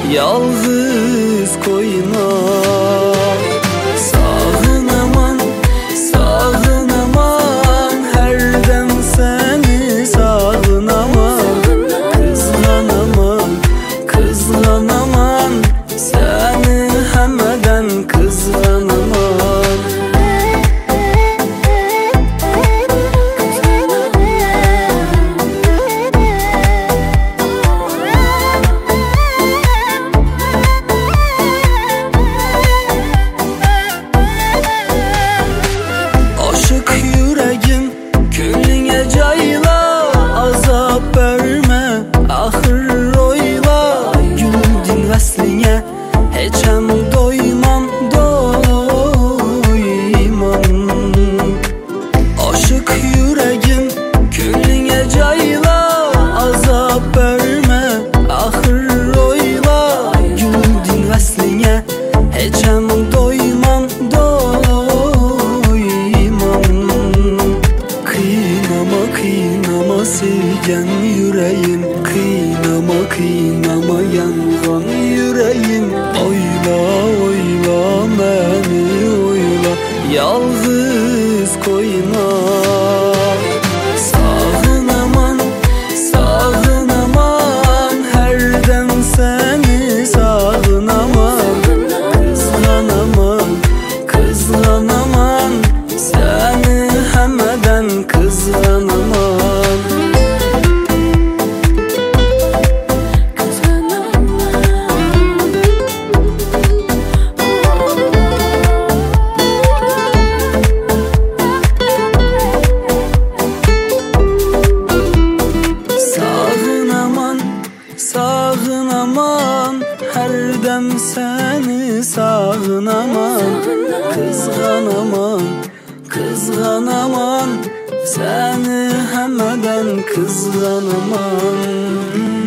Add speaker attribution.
Speaker 1: yalğız koyma. Sağınaman, sağınaman, hərdən səni sağınaman. Qızğanaman, qızğanaman, səni həmədən qızğanaman. Aşık yüreğim könlüne cayla, azap verme ahır oyla. Güldün vəslinə heçəm doymam, doymam. Aşık yüreğim könlüne cayla, azap verme ahır oyla. Güldün vəslinə heçəm doymam, doymam. Kıynama, kıynama sevgen yüreğim, kıynama, kıynama yanğan yüreğim. Oyla, oyla məni oyla, yalğız koyma. Sağınaman, sağınaman, hərdən səni sağınaman. Qızğanaman, qızğanaman, səni həmədən qızğanaman. Sağınaman, sağınaman, hərdən səni sağınaman. Qızğanaman, qızğanaman, səni həmədən qızğanaman.